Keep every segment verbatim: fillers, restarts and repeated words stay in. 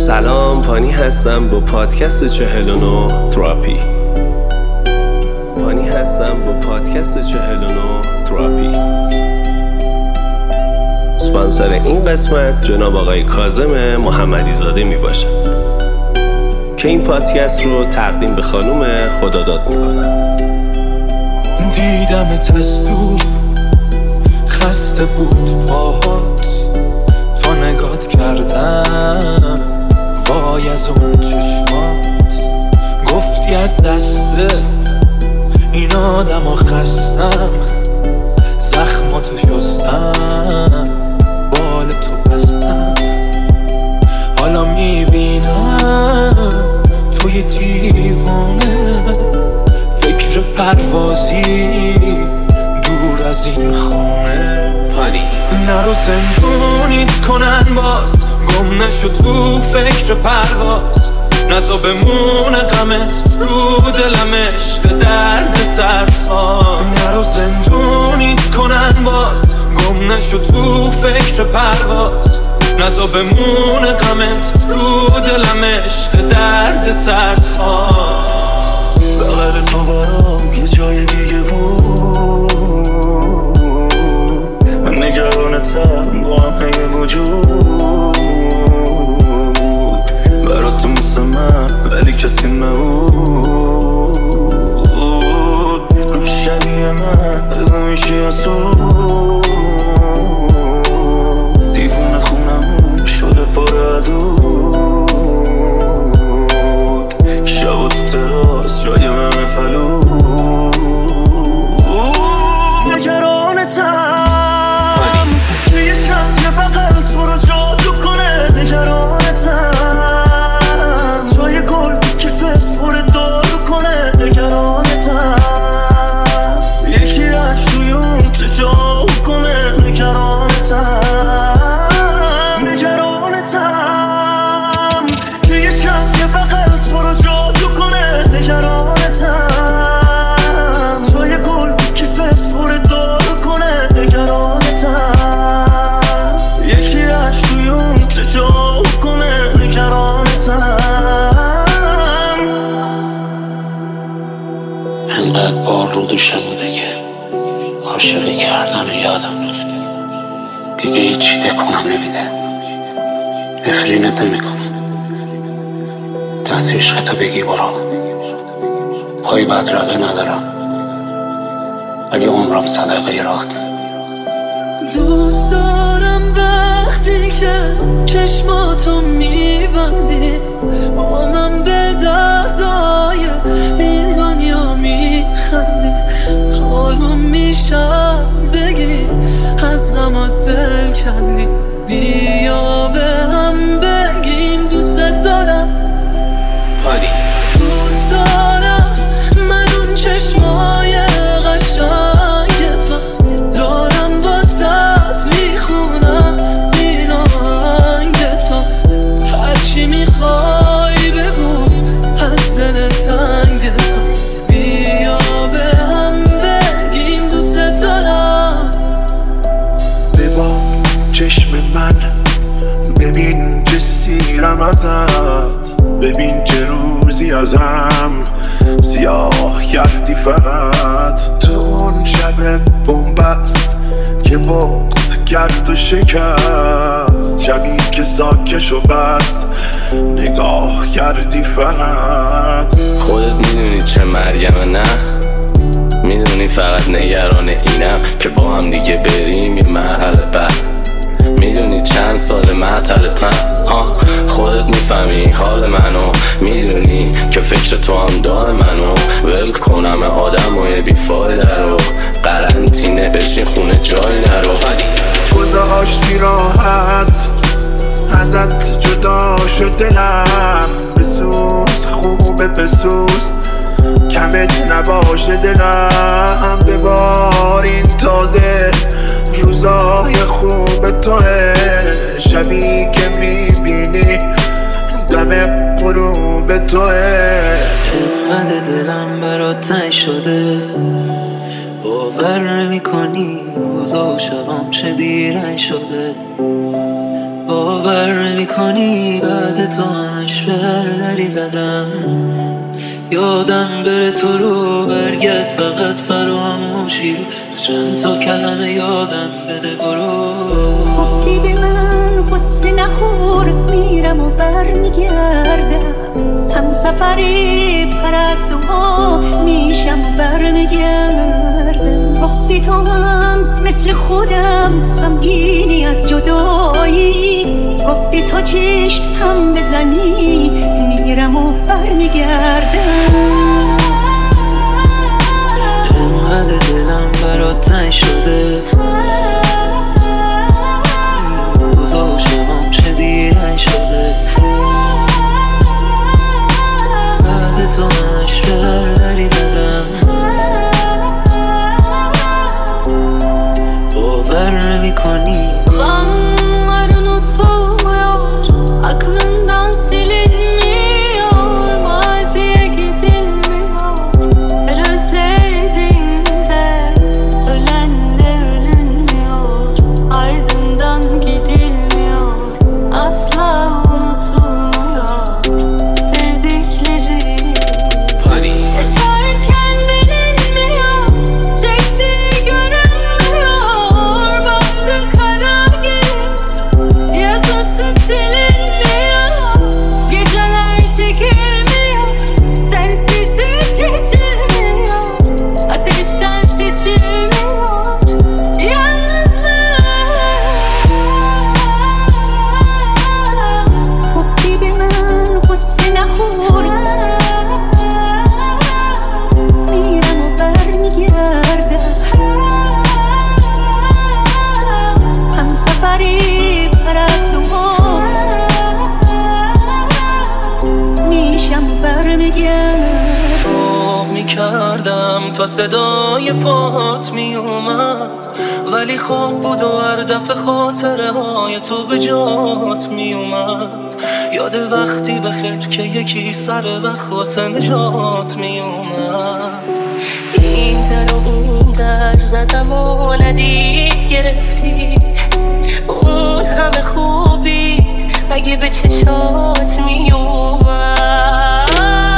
سلام، پانی هستم با پادکست چهل و نه تراپی. پانی هستم با پادکست چهل و نه تراپی. اسپانسر این قسمت جناب آقای کاظم محمدی زاده می باشد که این پادکست رو تقدیم به خانوم خداداد می کنم. دیدمت از دور، خسته بود پاهات، تا نگات کردم وای از اون چشمات. گفتی از دست این آدم و خستم، زخماتو شستم، بال تو بستم. حالا میبینم توی دیوانه، فکر پروازی دور از این خانه. پانی نرو زندونیت کنن باز، گم نشو تو فکر پرواز. نزا بمونه غمت رو دلم، عشق درد سرساز. نرو زندونیت کنن باز، گم نشو تو فکر پرواز. نزا بمونه غمت رو دلم، عشق درد سرساز. بغل تو برام یه جای دیگه بود، من نگرانتم با هم همه وجود. برات تو مثل من ولی کسی نبود، شبیه من بگو میشی اسود. دیوونه خونمون شده پر عدود، شب و تو تراس جای من فلود. نگرانتم توی شب یه بغل تو رو جادو کنه. نگرانتم جای گل کیفت پر دارو کنه. نگرانتم یکی از توی اون چشا کنه. نگرانتم نگرانتم توی شب یه بغل تو رو جادو کنه. نگرانتم جای گل کیفت پر دارو کنه. نگرانتم یکی از توی اون چشا کنه. نگرانتم انقدر بار رو دوشم بوده که عاشقی کردن و یادم رفته. دیگه هیچی تکونم نمیده، نفرینت نمی کنم. دست عشقتو بگی برو، پای بدرقه ندارم ولی عمرم صدقه راهت. دوست دارم وقتی که چشماتو میبندی، با من به دردای این دنیا میخندی. حالا میشم بگی از غمات دل کندی. بیا به هم بگیم دوست دارم. پانی دوست دارم من اون چشمای قشنگ تو دارم، واسه میخونم این آهنگ تو. هرچی میخوای بگو از دل تنگ تو. بیا به هم بگیم دوست دارم. ببا چشم من، ببین چه سیرم ازت، ببین چه روزی ازم سیاه کردی فقط. تو اون شب بومبست که بغض کرد و شکست، شبی که ساکش و بست نگاه کردی فقط. خودت میدونی چه مریم، نه میدونی فقط نگران اینم که با هم دیگه بریم یه مرحله بعد. میدونی چند سال معطلتم، ها خودت میفهمی حال منو. میدونی که فکر تو هم دار منو. ول کنم آدم و یه بیفایده رو، قرنطینه بشین خونه جای نرو. گذاشتی راحت ازت جدا شد دلم، بسوز خوبه بسوز کمت نباشه دلم. ببار این تازه روزای خوب توه، شبی که میبینی دم غروب توه. اینقدر دلم برات تنگ شده، باور نمی کنی روزا و شبام چه بیرنگ شده. باور نمی‌کنی بعد تو همش بردری زدم، یادم بره تو رو برگرد فقط فراموشی رو، تو چند تا کلمه یادم بده برو. گفتی به من قصه نخور میرم و برمیگردم، هم سفری پرستوها میشم و برمیگردم. گفتی تو هم مثل خودم غمگینی از جدایی، گفتی تا چشم هم بزنی میرم و برمیگردم. انقدر دلم برات تنگ شده، روزا و شبام شدیدن شده، بعد تو همش بردری زدم، باور نمی‌کنی. Zamanlarını tutmuyor, aklından silinmiyor, maziye gidilmiyor. Her özlediğinde ölen de ölünmüyor, ardından gidilmiyor, asla unutulmuyor sevdikleri. Yaşarken bilinmiyor, çektiği görünmüyor, baktı kara gün, yazısı silinmiyor, geceler çekilmiyor, sensiz hiç geçilmiyor, ateşten seçilmiyor yalnızlık. گفتی به من قصه نخور میرم و برمیگردم، هم سفری پرستوها میشم و برمیگردم. خوف میکردم تا صدای پات میومد، ولی خواب بود و هر دفعه خاطره های تو به جات میومد. یاد وقتی بخیر که یکی سر وقت واسه نجات میومد. این در و اون در زدم و ندید گرفتی، اون همه خوبی مگه به چشات میومد.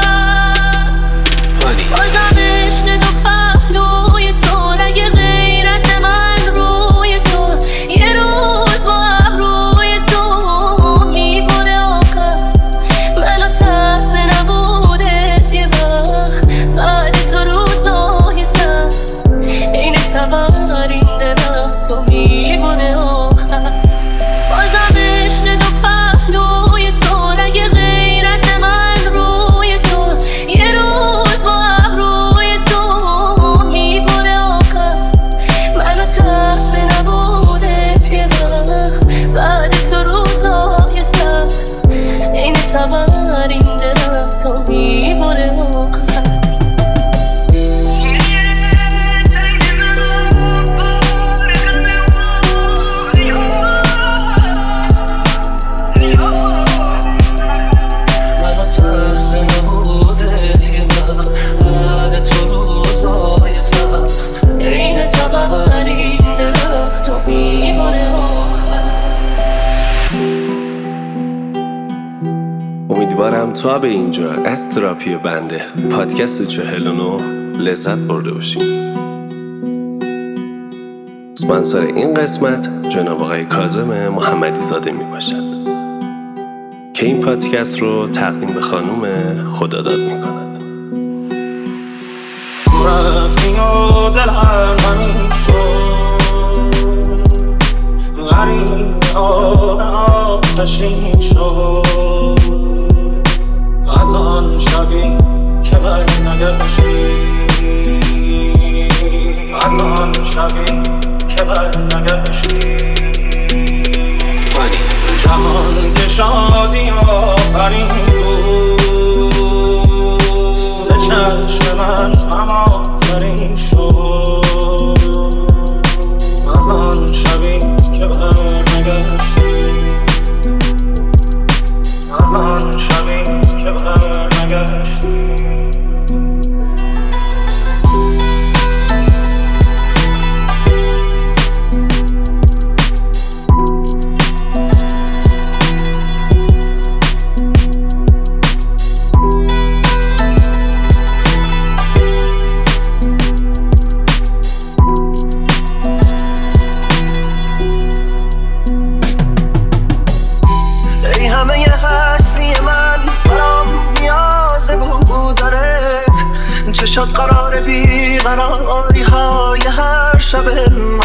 بازم عشق دو پهلوی تو، رگ غیرت من روی تو، یه روز با ابروی تو میبره آخر منو تست نبودت یه وقت، بعد تو روزای سر این تبرین درخت تو میبره آخر. بازم عشق دو پهلوی تو، رگ غیرت من روی تو، یه روز با ابروی تو میبره آخر منو ترس نبودت یه وقت، بعد تو روزای سر این تبرین درخت تو میبره آخر. منو ترس نبودت یه وقت، بعد تو روزای سر این تبرین درخت تو میبره آخر. امیدوارم تا به اینجا از تراپی بنده پادکست چهل و نه لذت برده باشیم. اسپانسر این قسمت جناب آقای کاظم محمدی زاده می باشد که این پادکست رو تقدیم به خانوم خداداد می کند. رفتی و دلم همین شد، غریب آب آتشین شد، از آن شبی که بر نگشتی، از آن شبی که بر نگشتی. جهان که شادی آفرین بود، به چشم من هم آفرین شد، از آن شبی که بر نگشتی، از آن شبی که بر نگشتی.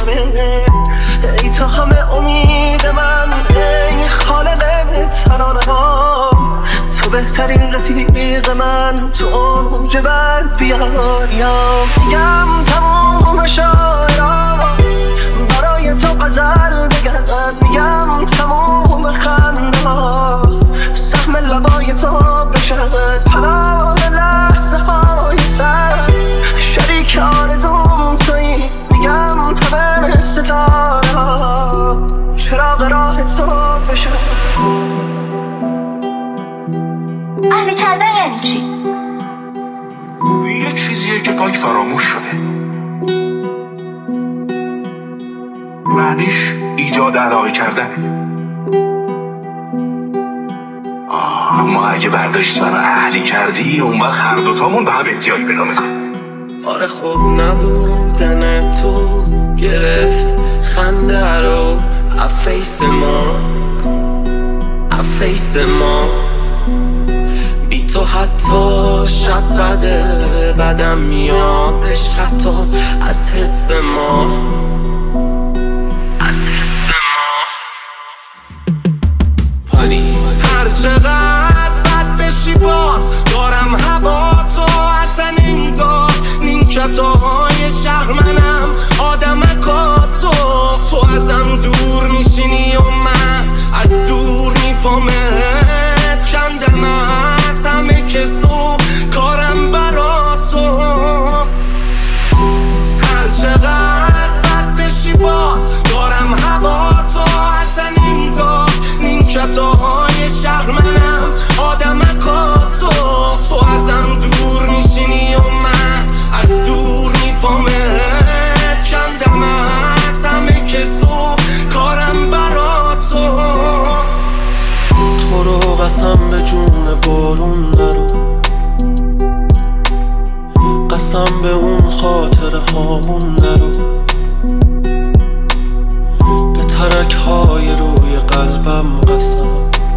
شبه. ای تو همه امید من، ای خالق ترانه ها، تو بهترین رفیق من، تو اوج بد بیاریم. میگم تموم شاعران برای تو غزل بگن، میگم تموم خندا سهم لبای تو بشن. پناه لحظه های سر شریک آرزوم تویی، میگم همه ستاره ها چراغ راه تو بشن. اهل کردن یعنی چی؟ یه چیزیه که پاک فراموش شده. معنیش ایجاد علاقه کردن. آه اما اگه برداشت منو اهلی کردی، اون وقت هر دوتامون به هم احتیاج پیدا میکنیم. آره خب نبودن تو گرفت خنده رو افیس ما، افیس ما. بی تو حتی شب بده بدم میادش، حتی از حس ما، از حس ما. پانی هر چقدر بد بشی باز دارم هوا تو، اصلا انگار نیمکتاهای شهر منم آدمکا تو. تو ازم دور میشینی و من از دور میپامت، کندم از همه کسو کارم برا تو. هر چقدر بد بشی باز دارم هوا تو، اصلا انگار نیمکتاهای شهر منم آدمکا تو. تو ازم دور میشینی و من از دور میپامت، کندم از همه کسو کارم برا تو. تو رو قسم به جون بارون نرو، قسم به اون خاطره هامون نرو، به ترک های روی قلبم قسم،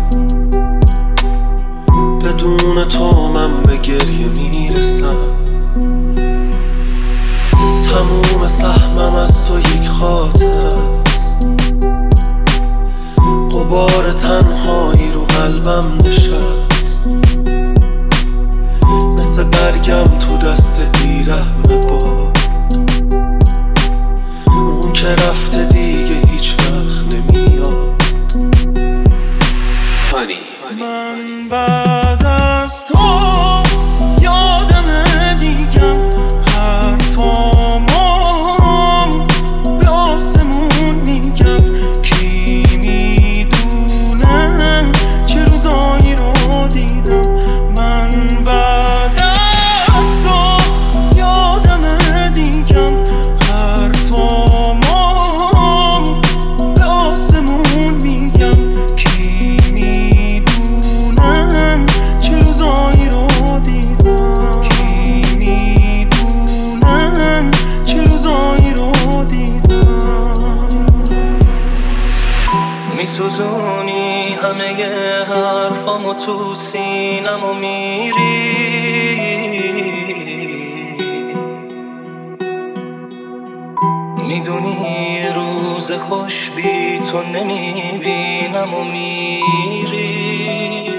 بدون تو من به گریه میرسم. تموم سهمم از تو یک خاطر است، غبار تنهایی رو قلبم نشست، مثل برگم تو دست بیرحم باد. اون که رفته دیگه هیچ وقت نمیاد. هانی من بعد از تو یادم دیگم حرفامم به آسمون میگم. کی میدونن چه روزایی رو دیدم من بعد از تو یادم دیگم حرفامم به آسمون میگم. کی میدونن چه روزایی رو دیدم، کی میدونن چه روزایی رو دیدم. میسوزونی همه حرفامو تو سینم و میری، میدونی روز خوش بی تو نمیبینم و میری.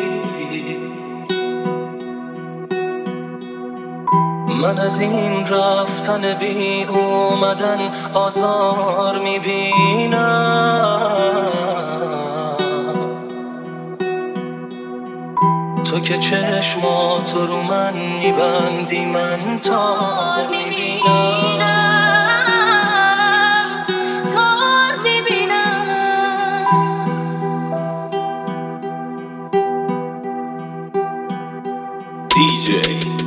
من از این رفتن بی اومدن آزار میبینم، تو که چشماتو رو من میبندی من تار میبینم، تار میبینم. دیجی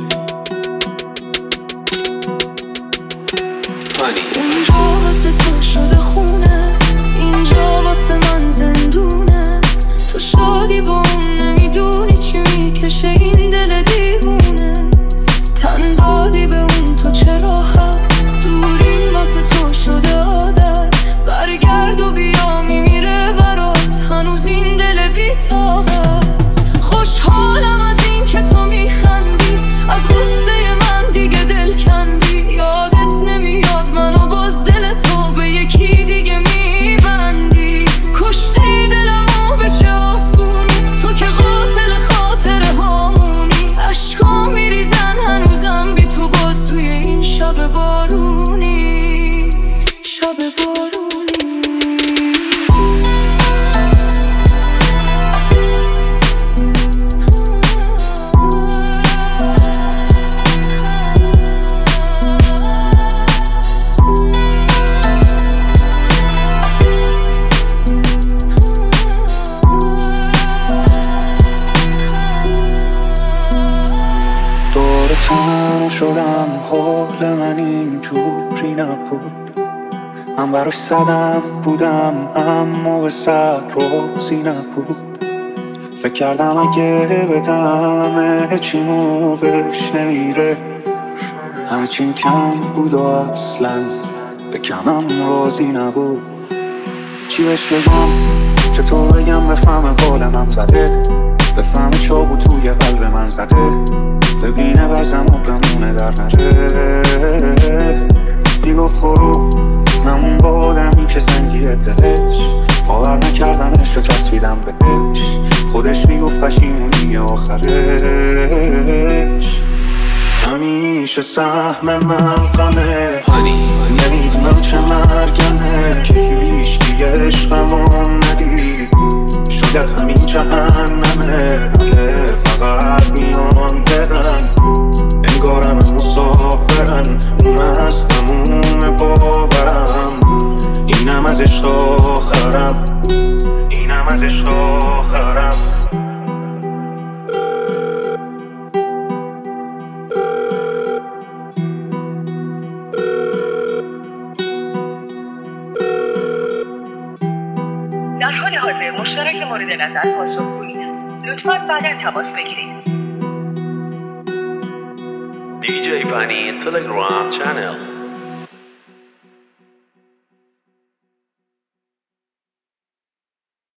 اونجا واسه تو شده خونه، اینجا واسه من زندونه. تو شادی با اون نمیدونی چی میکشه این دل دیوونه. تن دادی به اون تو چرا هم دورین واسه تو شده عادت. برگرد و بیا میمیره برات هنوز این دل بی‌طاقت. خوشحالم از این که تو میخندی، روزی نبود. من براش زدم بودم اما به سر روزی نبود. فکر کردم اگه بدم همه چیمو بهش نمیره، همه چیم کم بود و اصلا به کمم راضی نبود. چی بهش بگم چطور بگم بفهمه حال من زده، بفهمه چاقو توی قلب من زده، ببینه وزم و بمونه در نره. میگفت فرو نمون با آدمی که سنگیه دلش، باور نکردمش رو چسبیدم بهش، خودش میگفت پشیمونی آخرش. همیشه سهم من غمه، نمیدونم چه مرگمه که هیچکی عشقمو ندید. شاید همین جهنمه، همه فقط میان برن، انگارم مسافرن، اون از تموم باورم. اینم از عشق آخرم، اینم از عشق آخرم. در حال حاضر مشترک مورد نظر پاسخگویی است. لطفاً بعدا تماس بگیرید. دی جی بنی تلگرام چنل